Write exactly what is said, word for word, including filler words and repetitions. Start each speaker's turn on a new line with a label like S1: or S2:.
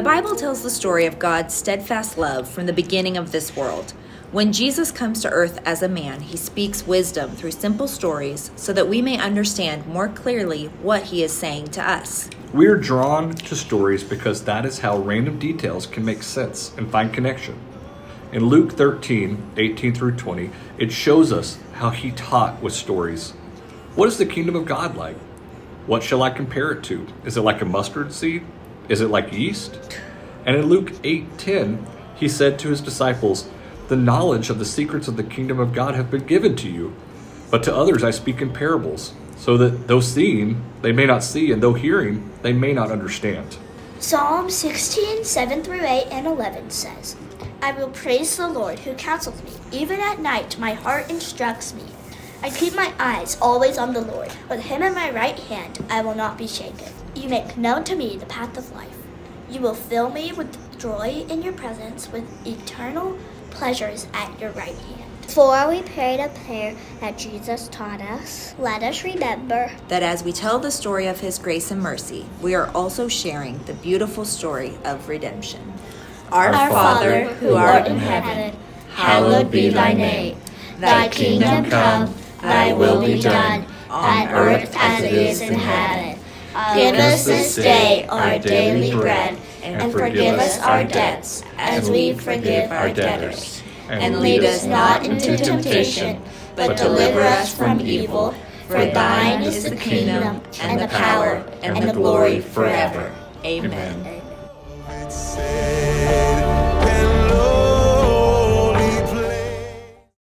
S1: Bible tells the story of God's steadfast love from the beginning of this world. When Jesus comes to earth as a man, he speaks wisdom through simple stories so that we may understand more clearly what he is saying to us.
S2: We are drawn to stories because that is how random details can make sense and find connection. In Luke thirteen, eighteen through twenty, it shows us how he taught with stories. What is the kingdom of God like? What shall I compare it to? Is it like a mustard seed? Is it like yeast? And in Luke eight ten, he said to his disciples, "The knowledge of the secrets of the kingdom of God have been given to you, but to others I speak in parables, so that though seeing, they may not see, and though hearing, they may not understand."
S3: Psalm sixteen, seven through eight and eleven says, "I will praise the Lord who counsels me. Even at night my heart instructs me. I keep my eyes always on the Lord. With him in my right hand I will not be shaken. You make known to me the path of life. You will fill me with joy in your presence, with eternal pleasures at your right hand."
S4: Before we pray the prayer that Jesus taught us, let us remember
S1: that as we tell the story of his grace and mercy, we are also sharing the beautiful story of redemption. Our,
S3: Our
S1: Father,
S3: who art in heaven, hallowed be thy name. Thy kingdom come, thy will be done, on earth as it is in heaven. Give us this day our daily bread, and forgive us our debts, as we forgive our debtors. And lead us not into temptation, but deliver us from evil. For thine is the kingdom, and the power, and the glory forever.
S1: Amen.
S5: Amen.